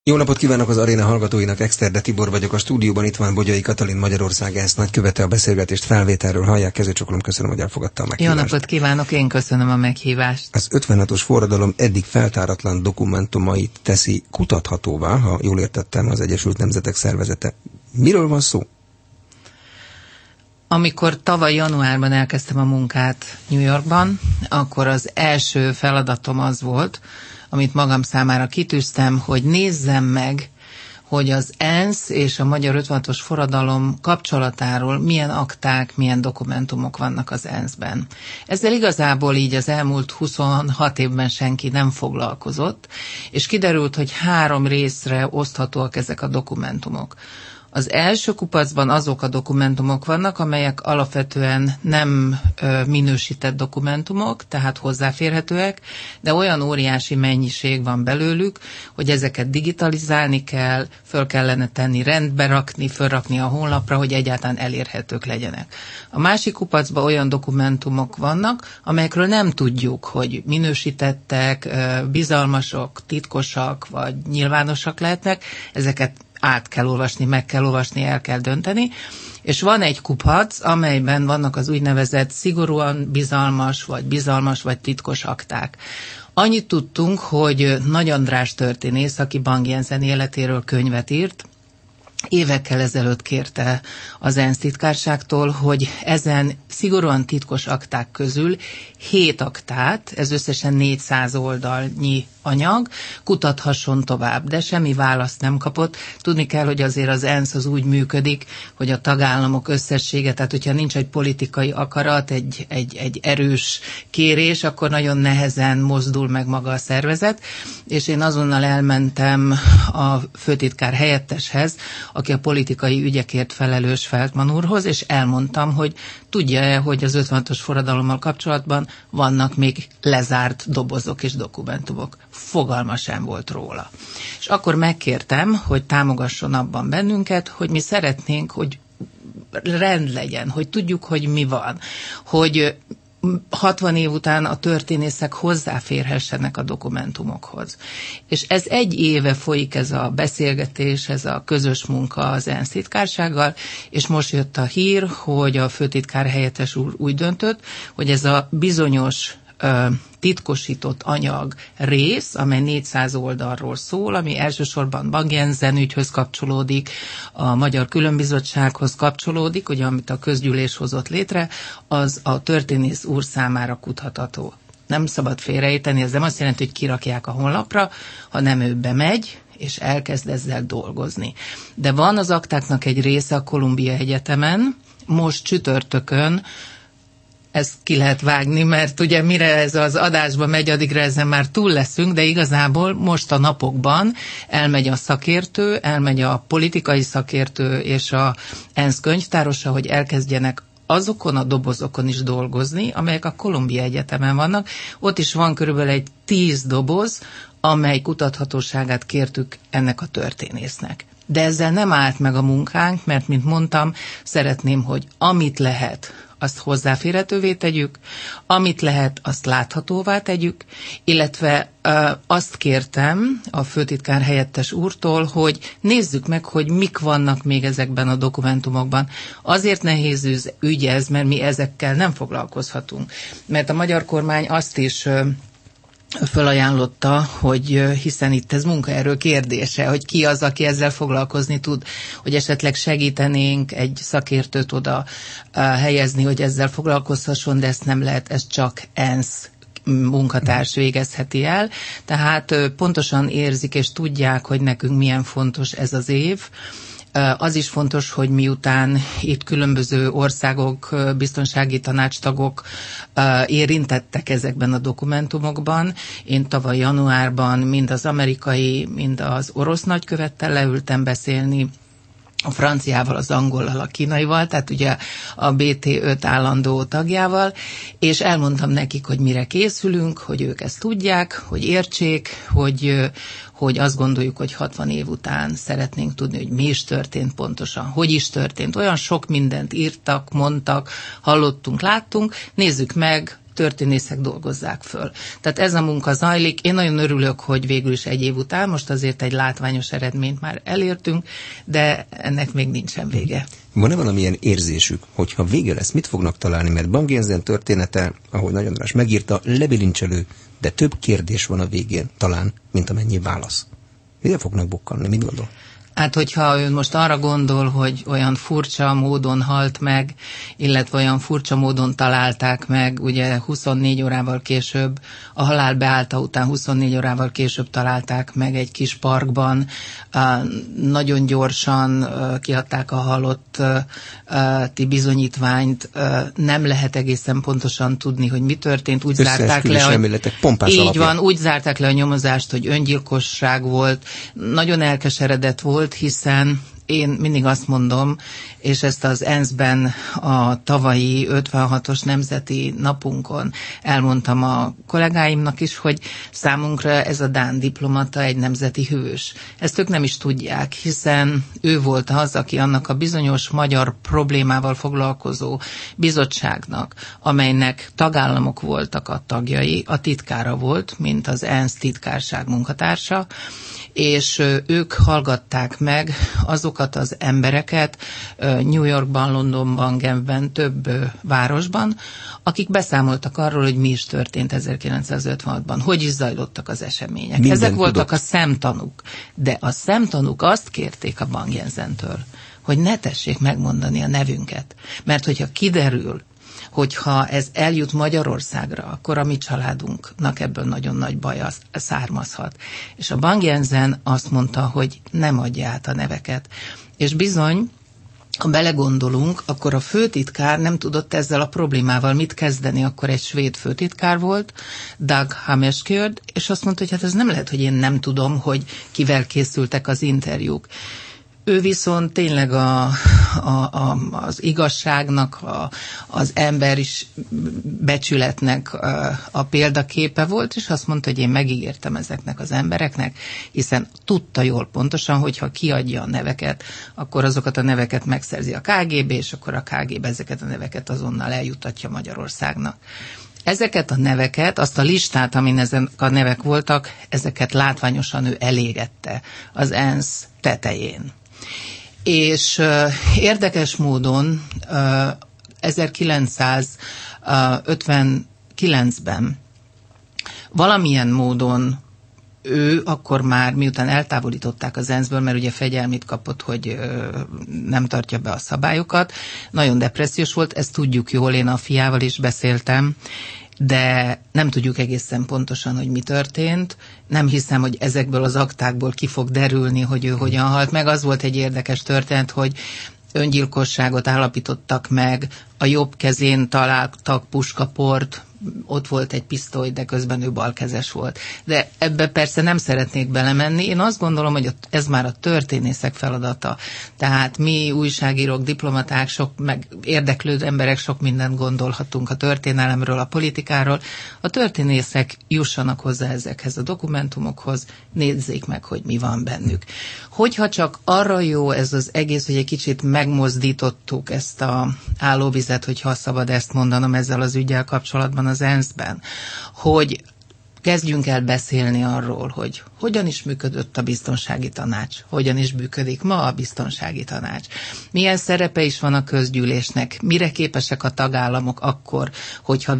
Jó napot kívánok az aréna hallgatóinak, Exterde Tibor vagyok a stúdióban, itt van Bogyai Katalin, Magyarország ENSZ nagykövete, a beszélgetést felvételről hallják, kezőcsokolom, köszönöm, hogy elfogadta a meghívást. Jó napot kívánok, én köszönöm a meghívást. Az 56-os forradalom eddig feltáratlan dokumentumait teszi kutathatóvá, ha jól értettem, az Egyesült Nemzetek Szervezete. Miről van szó? Amikor tavaly januárban elkezdtem a munkát New Yorkban, akkor az első feladatom az volt, amit magam számára kitűztem, hogy nézzem meg, hogy az ENSZ és a magyar 56-os forradalom kapcsolatáról milyen akták, milyen dokumentumok vannak az ENSZ-ben. Ezzel igazából így az elmúlt 26 évben senki nem foglalkozott, és kiderült, hogy 3 részre oszthatóak ezek a dokumentumok. Az első kupacban azok a dokumentumok vannak, amelyek alapvetően nem minősített dokumentumok, tehát hozzáférhetőek, de olyan óriási mennyiség van belőlük, hogy ezeket digitalizálni kell, föl kellene tenni, rendbe rakni, fölrakni a honlapra, hogy egyáltalán elérhetők legyenek. A másik kupacban olyan dokumentumok vannak, amelyekről nem tudjuk, hogy minősítettek, bizalmasok, titkosak vagy nyilvánosak lehetnek, ezeket át kell olvasni, meg kell olvasni, el kell dönteni, és van egy kupac, amelyben vannak az úgynevezett szigorúan bizalmas vagy titkos akták. Annyit tudtunk, hogy Nagy András történész, aki Bang Jensen életéről könyvet írt, évekkel ezelőtt kérte az ENSZ titkárságtól, hogy ezen szigorúan titkos akták közül 7 aktát, ez összesen 400 oldalnyi anyag, kutathasson tovább, de semmi választ nem kapott. Tudni kell, hogy azért az ENSZ az úgy működik, hogy a tagállamok összessége, tehát hogyha nincs egy politikai akarat, egy erős kérés, akkor nagyon nehezen mozdul meg maga a szervezet, és én azonnal elmentem a főtitkár helyetteshez, aki a politikai ügyekért felelős Feldman úrhoz, és elmondtam, hogy tudja-e, hogy az 56-os forradalommal kapcsolatban vannak még lezárt dobozok és dokumentumok. Fogalma sem volt róla. És akkor megkértem, hogy támogasson abban bennünket, hogy mi szeretnénk, hogy rend legyen, hogy tudjuk, hogy mi van, hogy 60 év után a történészek hozzáférhessenek a dokumentumokhoz. És ez 1 éve folyik ez a beszélgetés, ez a közös munka az ENSZ titkársággal, és most jött a hír, hogy a főtitkár helyettes úr úgy döntött, hogy ez a bizonyos titkosított anyag rész, amely 400 oldalról szól, ami elsősorban Bang Jensen ügyhöz kapcsolódik, a Magyar Különbizottsághoz kapcsolódik, ugye, amit a közgyűlés hozott létre, az a történész úr számára kutatható. Nem szabad félreérteni, ez nem azt jelenti, hogy kirakják a honlapra, hanem ő bemegy, és elkezd ezzel dolgozni. De van az aktáknak egy része a Columbia Egyetemen, most csütörtökön, ezt ki lehet vágni, mert ugye mire ez az adásba megy, addigra ezen már túl leszünk, de igazából most a napokban elmegy a szakértő, elmegy a politikai szakértő és a ENSZ könyvtárosa, hogy elkezdjenek azokon a dobozokon is dolgozni, amelyek a Columbia Egyetemen vannak. Ott is van körülbelül egy 10 doboz, amely kutathatóságát kértük ennek a történésznek. De ezzel nem állt meg a munkánk, mert, mint mondtam, szeretném, hogy amit lehet, azt hozzáférhetővé tegyük, amit lehet, azt láthatóvá tegyük, illetve azt kértem a főtitkár helyettes úrtól, hogy nézzük meg, hogy mik vannak még ezekben a dokumentumokban. Azért nehéz ügy ez, mert mi ezekkel nem foglalkozhatunk. Mert a magyar kormány azt is fölajánlotta, hogy hiszen itt ez munkaerő kérdése, hogy ki az, aki ezzel foglalkozni tud, hogy esetleg segítenénk egy szakértőt oda helyezni, hogy ezzel foglalkozhasson, de ezt nem lehet, ez csak ENSZ munkatárs végezheti el. Tehát pontosan érzik és tudják, hogy nekünk milyen fontos ez az év. Az is fontos, hogy miután itt különböző országok, biztonsági tanácstagok érintettek ezekben a dokumentumokban, én tavaly januárban mind az amerikai, mind az orosz nagykövettel leültem beszélni, a franciával, az angollal, a kínaival, tehát ugye a BT5 állandó tagjával, és elmondtam nekik, hogy mire készülünk, hogy ők ezt tudják, hogy értsék, hogy azt gondoljuk, hogy 60 év után szeretnénk tudni, hogy mi is történt pontosan, hogy is történt. Olyan sok mindent írtak, mondtak, hallottunk, láttunk, nézzük meg történészek dolgozzák föl. Tehát ez a munka zajlik. Én nagyon örülök, hogy végül is egy év után, most azért egy látványos eredményt már elértünk, de ennek még nincsen vége. Van-e valamilyen érzésük, hogyha vége lesz, mit fognak találni? Mert Bang Jensen története, ahogy Nagy András megírta, lebilincselő, de több kérdés van a végén talán, mint amennyi válasz. Mire fognak bukkanni? Mit gondol? Hát, hogyha ön most arra gondol, hogy olyan furcsa módon halt meg, illetve olyan furcsa módon találták meg, ugye 24 órával később, a halál beállta után 24 órával később találták meg egy kis parkban, nagyon gyorsan kiadták a halotti bizonyítványt, nem lehet egészen pontosan tudni, hogy mi történt, úgy zárták le, így van, úgy zárták le a nyomozást, hogy öngyilkosság volt, nagyon elkeseredett volt, hiszen én mindig azt mondom, és ezt az ENSZ-ben a tavalyi 56-os nemzeti napunkon elmondtam a kollégáimnak is, hogy számunkra ez a dán diplomata egy nemzeti hős. Ezt ők nem is tudják, hiszen ő volt az, aki annak a bizonyos magyar problémával foglalkozó bizottságnak, amelynek tagállamok voltak a tagjai, a titkára volt, mint az ENSZ titkárság munkatársa, és ők hallgatták meg azokat az embereket New Yorkban, Londonban, Genfben, több városban, akik beszámoltak arról, hogy mi is történt 1956-ban, hogy is zajlottak az események. Minden ezek voltak tudok. a szemtanúk, de a szemtanúk azt kérték a Bang Jensentől, hogy ne tessék megmondani a nevünket, mert hogyha kiderül, hogyha ez eljut Magyarországra, akkor a mi családunknak ebből nagyon nagy baj származhat. És a Bang Jensen azt mondta, hogy nem adja át a neveket. És bizony, ha belegondolunk, akkor a főtitkár nem tudott ezzel a problémával mit kezdeni, akkor egy svéd főtitkár volt, Dag Hammarskjöld, és azt mondta, hogy hát ez nem lehet, hogy én nem tudom, hogy kivel készültek az interjúk. Ő viszont tényleg az igazságnak, az ember is becsületnek a példaképe volt, és azt mondta, hogy én megígértem ezeknek az embereknek, hiszen tudta jól pontosan, hogyha kiadja a neveket, akkor azokat a neveket megszerzi a KGB, és akkor a KGB ezeket a neveket azonnal eljutatja Magyarországnak. Ezeket a neveket, azt a listát, amin ezek a nevek voltak, ezeket látványosan ő elégette az ENSZ tetején. És érdekes módon 1959-ben valamilyen módon ő akkor már, miután eltávolították az ENSZ-ből, mert ugye fegyelmit kapott, hogy nem tartja be a szabályokat, nagyon depressziós volt, ezt tudjuk jól, én a fiával is beszéltem, de nem tudjuk egészen pontosan, hogy mi történt. Nem hiszem, hogy ezekből az aktákból ki fog derülni, hogy ő hogyan halt meg. Az volt egy érdekes történet, hogy öngyilkosságot állapítottak meg, a jobb kezén találtak puskaport, ott volt egy pisztoly, de közben ő balkezes volt. De ebbe persze nem szeretnék belemenni. Én azt gondolom, hogy ez már a történészek feladata. Tehát mi újságírók, diplomaták, meg érdeklődő emberek sok mindent gondolhatunk a történelemről, a politikáról. A történészek jussanak hozzá ezekhez a dokumentumokhoz, nézzék meg, hogy mi van bennük. Hogyha csak arra jó ez az egész, hogy egy kicsit megmozdítottuk ezt a állóvizet, hogyha szabad ezt mondanom ezzel az üggyel kapcsolatban az ENSZ-ben, hogy kezdjünk el beszélni arról, hogy hogyan is működött a biztonsági tanács, hogyan is működik ma a biztonsági tanács, milyen szerepe is van a közgyűlésnek, mire képesek a tagállamok akkor, hogyha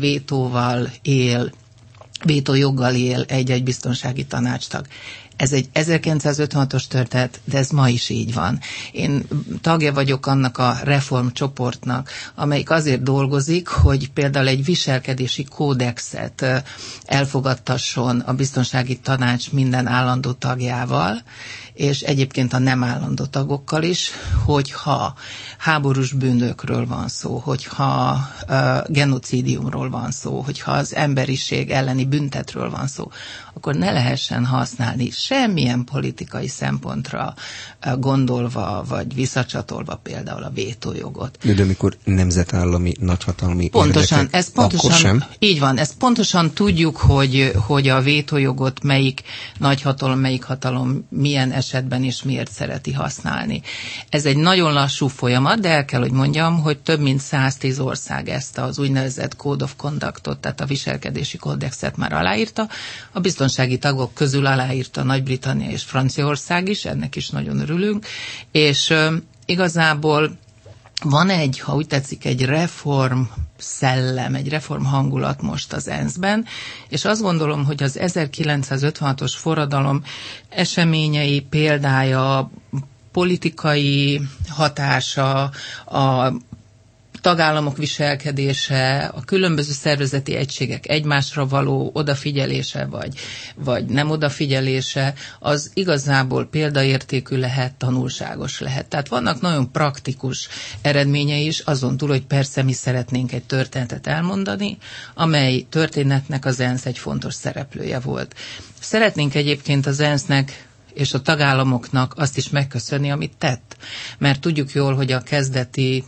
vétójoggal él egy-egy biztonsági tanácstag. Ez egy 1956-os történet, de ez ma is így van. Én tagja vagyok annak a reformcsoportnak, amelyik azért dolgozik, hogy például egy viselkedési kódexet elfogadtasson a biztonsági tanács minden állandó tagjával, és egyébként a nem állandó tagokkal is, hogyha háborús bűnökről van szó, hogyha genocidiumról van szó, hogyha az emberiség elleni büntetről van szó, akkor ne lehessen használni semmilyen politikai szempontra gondolva, vagy visszacsatolva például a vétójogot. De amikor nemzetállami, nagyhatalmi pontosan, érdekek, ez pontosan, akkor sem? Így van, ezt pontosan tudjuk, hogy a vétójogot melyik nagyhatalom, melyik hatalom milyen esetben és miért szereti használni. Ez egy nagyon lassú folyamat, de el kell, hogy mondjam, hogy több mint 110 ország ezt az úgynevezett Code of Conductot, tehát a viselkedési kódexet már aláírta. A biztonsági tagok közül aláírta Nagy-Britannia és Franciaország is, ennek is nagyon örülünk, és igazából van egy, ha úgy tetszik, egy reform szellem, egy reform hangulat most az ENSZ-ben, és azt gondolom, hogy az 1956-os forradalom eseményei példája, politikai hatása, a tagállamok viselkedése, a különböző szervezeti egységek egymásra való odafigyelése, vagy nem odafigyelése, az igazából példaértékű lehet, tanulságos lehet. Tehát vannak nagyon praktikus eredményei is, azon túl, hogy persze mi szeretnénk egy történetet elmondani, amely történetnek az ENSZ egy fontos szereplője volt. Szeretnénk egyébként az ENSZ-nek és a tagállamoknak azt is megköszönni, amit tett. Mert tudjuk jól, hogy a kezdeti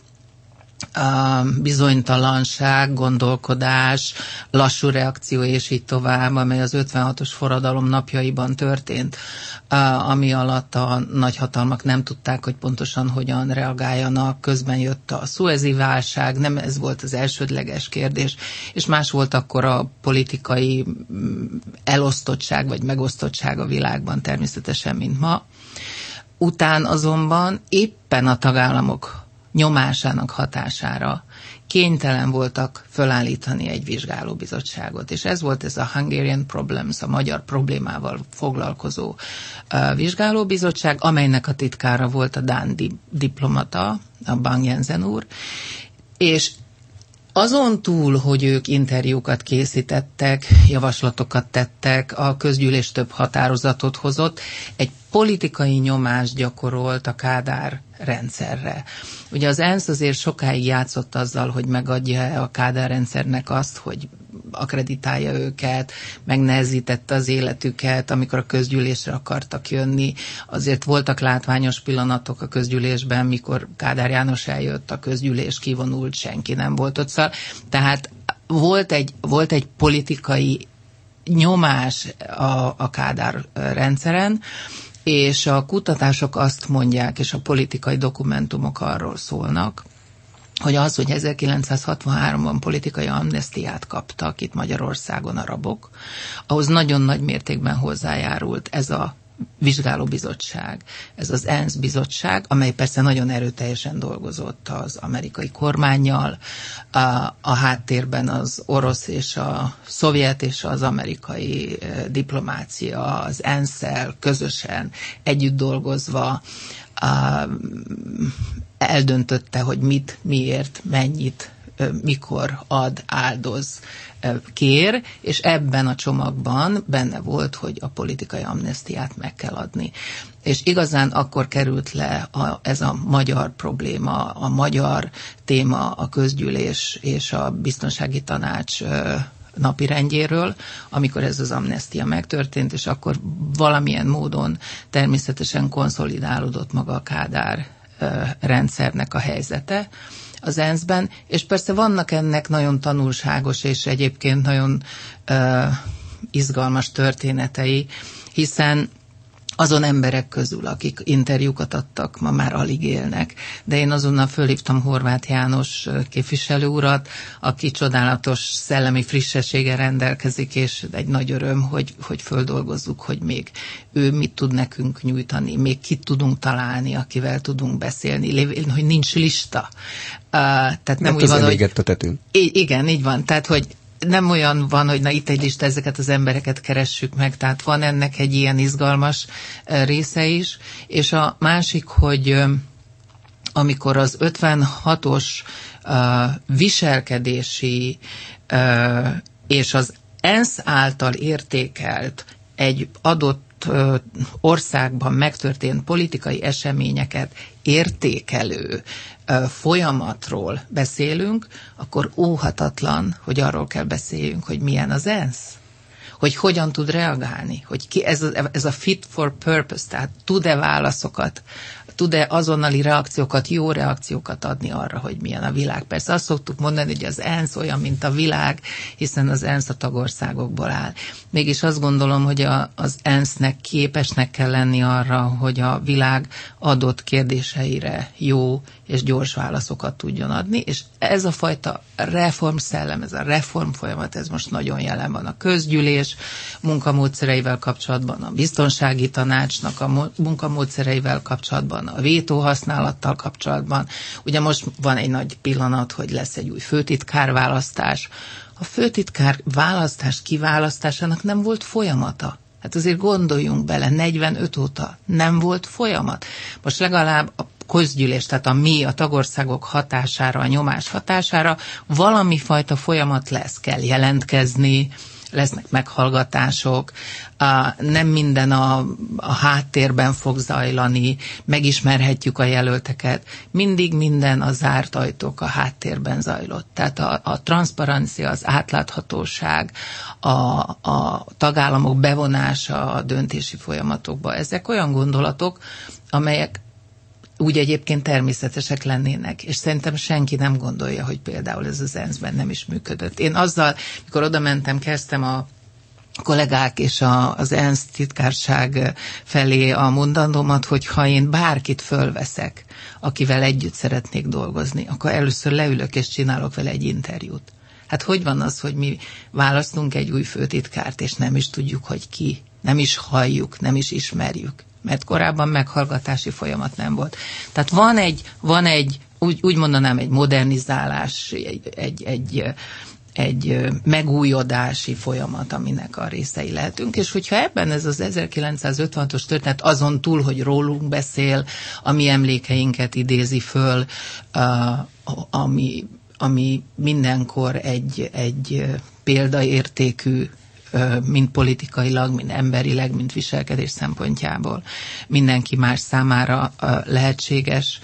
bizonytalanság, gondolkodás, lassú reakció és így tovább, amely az 56-os forradalom napjaiban történt, ami alatt a nagyhatalmak nem tudták, hogy pontosan hogyan reagáljanak, közben jött a szuezi válság, nem ez volt az elsődleges kérdés, és más volt akkor a politikai elosztottság vagy megosztottság a világban természetesen, mint ma. Után azonban éppen a tagállamok nyomásának hatására kénytelen voltak fölállítani egy vizsgálóbizottságot. És ez volt ez a Hungarian Problems, a magyar problémával foglalkozó vizsgálóbizottság, amelynek a titkára volt a dán diplomata, a Bang Jensen úr, és azon túl, hogy ők interjúkat készítettek, javaslatokat tettek, a közgyűlés több határozatot hozott, egy politikai nyomást gyakorolt a Kádár rendszerre. Ugye az ENSZ azért sokáig játszott azzal, hogy megadja a Kádár rendszernek azt, hogy akreditálja őket, megnehezítette az életüket, amikor a közgyűlésre akartak jönni. Azért voltak látványos pillanatok a közgyűlésben, mikor Kádár János eljött, a közgyűlés kivonult, senki nem volt ott. Szóval, tehát volt egy politikai nyomás a Kádár rendszeren, és a kutatások azt mondják, és a politikai dokumentumok arról szólnak, hogy az, hogy 1963-ban politikai amnesztiát kaptak itt Magyarországon arabok, ahhoz nagyon nagy mértékben hozzájárult ez a vizsgálóbizottság, ez az ENSZ bizottság, amely persze nagyon erőteljesen dolgozott az amerikai kormánnyal, a háttérben az orosz és a szovjet és az amerikai diplomácia, az ENSZ-szel közösen együtt dolgozva eldöntötte, hogy mit, miért, mennyit, mikor ad, áldoz, kér, és ebben a csomagban benne volt, hogy a politikai amnesztiát meg kell adni. És igazán akkor került le ez a magyar probléma, a magyar téma a közgyűlés és a biztonsági tanács napirendjéről, amikor ez az amnesztia megtörtént, és akkor valamilyen módon természetesen konszolidálódott maga a Kádár rendszernek a helyzete az ENSZ-ben, és persze vannak ennek nagyon tanulságos és egyébként nagyon izgalmas történetei, hiszen azon emberek közül, akik interjúkat adtak, ma már alig élnek, de én azonnal fölhívtam Horváth János képviselő urat, aki csodálatos szellemi frissességgel rendelkezik, és egy nagy öröm, hogy földolgozzuk, hogy még ő mit tud nekünk nyújtani, még kit tudunk találni, akivel tudunk beszélni, hogy nincs lista. Tehát nem úgy van, hogy... a tetőn. Igen, így van. Tehát, hogy nem olyan van, hogy na itt egy lista, ezeket az embereket keressük meg, tehát van ennek egy ilyen izgalmas része is, és a másik, hogy amikor az 56-os viselkedési és az ENSZ által értékelt egy adott országban megtörtént politikai eseményeket értékelő folyamatról beszélünk, akkor óhatatlan, hogy arról kell beszéljünk, hogy milyen az ENSZ. hogy hogyan tud reagálni, hogy ki ez a fit for purpose, tehát tud-e válaszokat, tud-e azonnali reakciókat, jó reakciókat adni arra, hogy milyen a világ. Persze azt szoktuk mondani, hogy az ENSZ olyan, mint a világ, hiszen az ENSZ a tagországokból áll. Mégis azt gondolom, hogy az ENSZ-nek képesnek kell lenni arra, hogy a világ adott kérdéseire jó és gyors válaszokat tudjon adni, és ez a fajta reformszellem, ez a reform folyamat, ez most nagyon jelen van a közgyűlés munkamódszereivel kapcsolatban, a biztonsági tanácsnak a munkamódszereivel kapcsolatban, a vétó használattal kapcsolatban. Ugye most van egy nagy pillanat, hogy lesz egy új főtitkár választás. A főtitkár választás kiválasztásának nem volt folyamata. Hát azért gondoljunk bele, 45 óta nem volt folyamat. Most legalább a közgyűlés, tehát a tagországok hatására, a nyomás hatására valami fajta folyamat lesz, kell jelentkezni, lesznek meghallgatások, nem minden a háttérben fog zajlani, megismerhetjük a jelölteket, mindig minden a zárt ajtók a háttérben zajlott. Tehát a transzparencia, az átláthatóság, a tagállamok bevonása a döntési folyamatokba, ezek olyan gondolatok, amelyek úgy egyébként természetesek lennének, és szerintem senki nem gondolja, hogy például ez az ENSZ-ben nem is működött. Én azzal, mikor oda mentem, kezdtem a kollégák és az ENSZ titkárság felé a mondandómat, hogy ha én bárkit fölveszek, akivel együtt szeretnék dolgozni, akkor először leülök és csinálok vele egy interjút. Hát hogy van az, hogy mi választunk egy új főtitkárt, és nem is tudjuk, hogy ki, nem is halljuk, nem is ismerjük, mert korábban meghallgatási folyamat nem volt. Tehát van egy úgy mondanám, egy modernizálás, egy megújodási folyamat, aminek a részei lehetünk, és hogyha ebben ez az 1956-os történet azon túl, hogy rólunk beszél, a mi emlékeinket idézi föl, ami mindenkor egy példaértékű, mind politikailag, mind emberileg, mind viselkedés szempontjából mindenki más számára lehetséges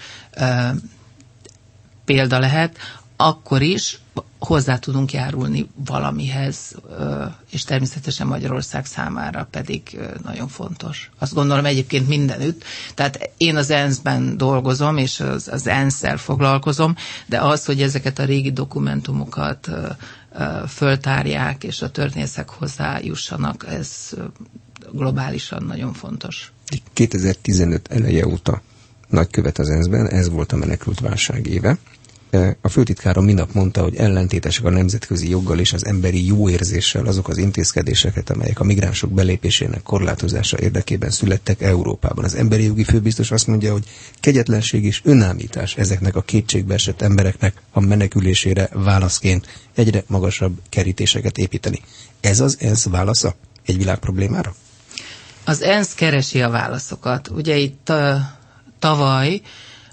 példa lehet, akkor is hozzá tudunk járulni valamihez, és természetesen Magyarország számára pedig nagyon fontos. Azt gondolom egyébként mindenütt. Tehát én az ENSZ-ben dolgozom, és az ENSZ-szel foglalkozom, de az, hogy ezeket a régi dokumentumokat föltárják, és a történészek hozzájussanak, ez globálisan nagyon fontos. 2015 eleje óta nagykövet az ENSZ-ben, ez volt a menekült válság éve. A főtitkára minap mondta, hogy ellentétesek a nemzetközi joggal és az emberi jóérzéssel azok az intézkedéseket, amelyek a migránsok belépésének korlátozása érdekében születtek Európában. Az emberi jogi főbiztos azt mondja, hogy kegyetlenség és önállítás ezeknek a kétségbe esett embereknek a menekülésére válaszként egyre magasabb kerítéseket építeni. Ez az ENSZ válasza egy világ problémára? Az ENSZ keresi a válaszokat. Ugye itt tavaly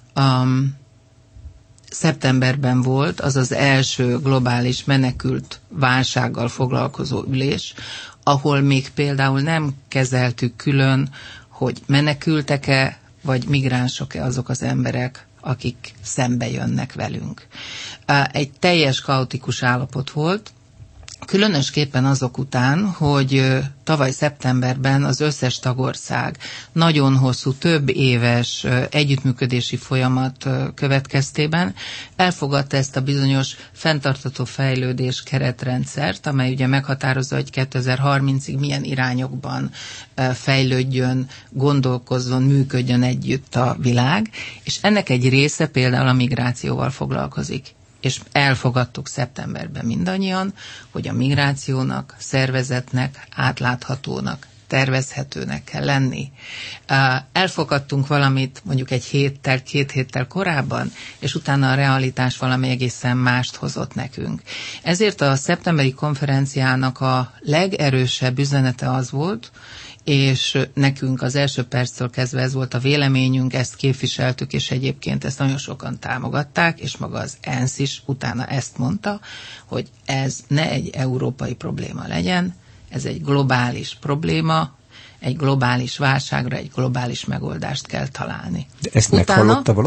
szeptemberben volt az az első globális menekült válsággal foglalkozó ülés, ahol még például nem kezeltük külön, hogy menekültek-e, vagy migránsok-e azok az emberek, akik szembe jönnek velünk. Egy teljes kaotikus állapot volt, különösképpen azok után, hogy tavaly szeptemberben az összes tagország nagyon hosszú, több éves együttműködési folyamat következtében elfogadta ezt a bizonyos fenntartható fejlődés keretrendszert, amely ugye meghatározza, hogy 2030-ig milyen irányokban fejlődjön, gondolkozzon, működjön együtt a világ, és ennek egy része például a migrációval foglalkozik. És elfogadtuk szeptemberben mindannyian, hogy a migrációnak, szervezetnek, átláthatónak, tervezhetőnek kell lenni. Elfogadtunk valamit mondjuk két héttel korábban, és utána a realitás valami egészen mást hozott nekünk. Ezért a szeptemberi konferenciának a legerősebb üzenete az volt, és nekünk az első perctől kezdve ez volt a véleményünk, ezt képviseltük, és egyébként ezt nagyon sokan támogatták, és maga az ENSZ is utána ezt mondta, hogy ez ne egy európai probléma legyen, ez egy globális probléma, egy globális válságra egy globális megoldást kell találni. De ezt meghallotta valaki?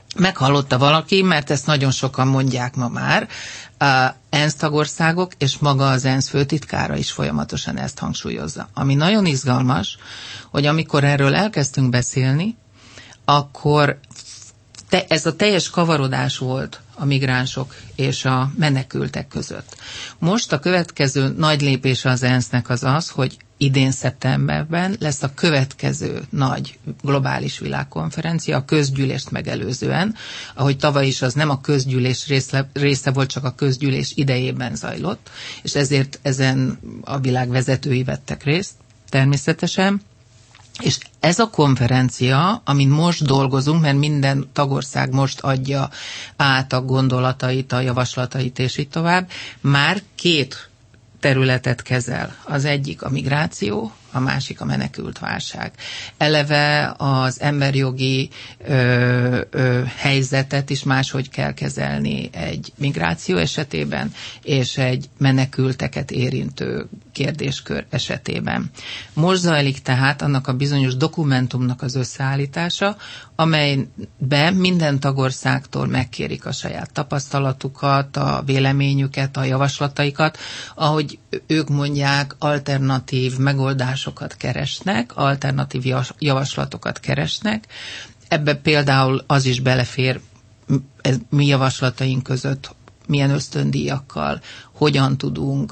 meghallotta valaki, mert ezt nagyon sokan mondják ma már, ENSZ tagországok és maga az ENSZ főtitkára is folyamatosan ezt hangsúlyozza. Ami nagyon izgalmas, hogy amikor erről elkezdtünk beszélni, akkor ez a teljes kavarodás volt a migránsok és a menekültek között. Most a következő nagy lépése az ENSZ-nek az, hogy idén szeptemberben lesz a következő nagy globális világkonferencia, a közgyűlést megelőzően, ahogy tavaly is az nem a közgyűlés része volt, csak a közgyűlés idejében zajlott, és ezért ezen a világ vezetői vettek részt, természetesen. És ez a konferencia, amin most dolgozunk, mert minden tagország most adja át a gondolatait, a javaslatait, és így tovább, már 2 területet kezel. Az egyik a migráció, a másik a menekültválság. Eleve az emberjogi helyzetet is máshogy kell kezelni egy migráció esetében, és egy menekülteket érintő kérdéskör esetében. Most zajlik tehát annak a bizonyos dokumentumnak az összeállítása, amelyben minden tagországtól megkérik a saját tapasztalatukat, a véleményüket, a javaslataikat, ahogy ők mondják, alternatív megoldásokat keresnek, alternatív javaslatokat keresnek. Ebbe például az is belefér mi javaslataink között, milyen ösztöndíjakkal, hogyan tudunk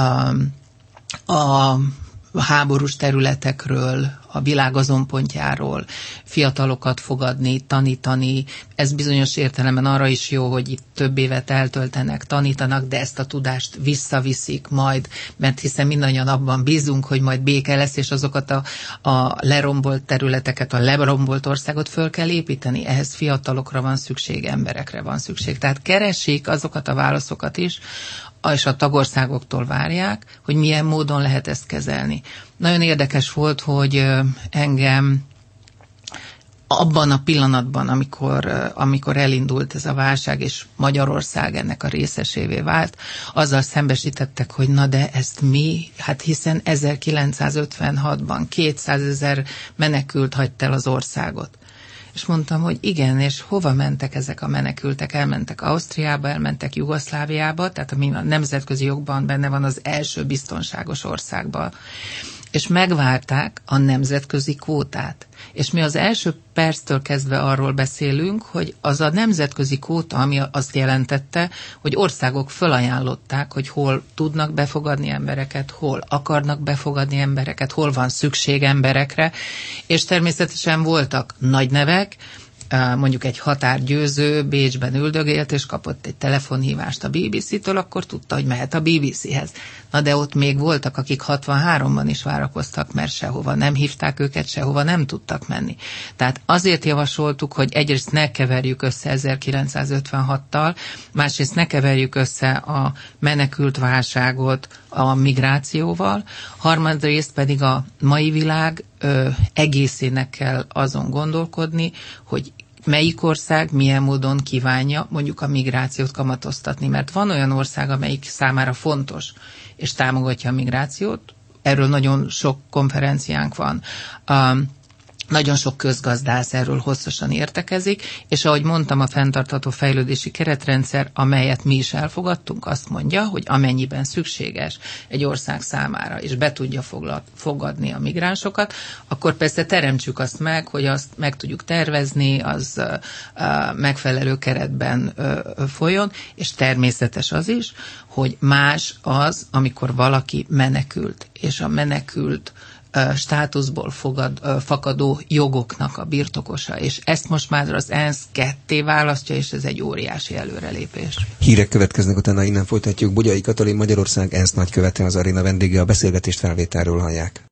a háborús területekről, a világ azon pontjáról fiatalokat fogadni, tanítani. Ez bizonyos értelemben arra is jó, hogy itt több évet eltöltenek, tanítanak, de ezt a tudást visszaviszik majd, mert hiszen mindannyian abban bízunk, hogy majd béke lesz, és azokat a lerombolt területeket, a lerombolt országot föl kell építeni. Ehhez fiatalokra van szükség, emberekre van szükség. Tehát keressék azokat a válaszokat is, és a tagországoktól várják, hogy milyen módon lehet ezt kezelni. Nagyon érdekes volt, hogy engem abban a pillanatban, amikor elindult ez a válság, és Magyarország ennek a részesévé vált, azzal szembesítettek, hogy na de ezt mi? Hát hiszen 1956-ban 200 000 menekült hagyta el az országot. És mondtam, hogy igen, és hova mentek ezek a menekültek? Elmentek Ausztriába, elmentek Jugoszláviába, tehát ami a nemzetközi jogban benne van az első biztonságos országba. És megvárták a nemzetközi kvótát. És mi az első perctől kezdve arról beszélünk, hogy az a nemzetközi kvóta, ami azt jelentette, hogy országok felajánlották, hogy hol tudnak befogadni embereket, hol akarnak befogadni embereket, hol van szükség emberekre, és természetesen voltak nagy nevek, mondjuk egy határgyőző Bécsben üldögélt, és kapott egy telefonhívást a BBC-től, akkor tudta, hogy mehet a BBC-hez. Na de ott még voltak, akik 63-ban is várakoztak, mert sehova nem hívták őket, sehova nem tudtak menni. Tehát azért javasoltuk, hogy egyrészt ne keverjük össze 1956-tal, másrészt ne keverjük össze a menekült válságot a migrációval, harmadrészt pedig a mai világ egészének kell azon gondolkodni, hogy melyik ország milyen módon kívánja mondjuk a migrációt kamatoztatni. Mert van olyan ország, amelyik számára fontos, és támogatja a migrációt. Erről nagyon sok konferenciánk van. Nagyon sok közgazdász erről hosszasan értekezik, és ahogy mondtam, a fenntartható fejlődési keretrendszer, amelyet mi is elfogadtunk, azt mondja, hogy amennyiben szükséges egy ország számára, és be tudja fogadni a migránsokat, akkor persze teremtsük azt meg, hogy azt meg tudjuk tervezni, az megfelelő keretben folyjon, és természetes az is, hogy más az, amikor valaki menekült, és a menekült státuszból fakadó jogoknak a birtokosa, és ezt most már az ENSZ ketté választja, és ez egy óriási előrelépés. Hírek következnek, utána innen folytatjuk. Bogyai Katalin, Magyarország ENSZ nagykövete, az aréna vendége, a beszélgetést felvételről hallják.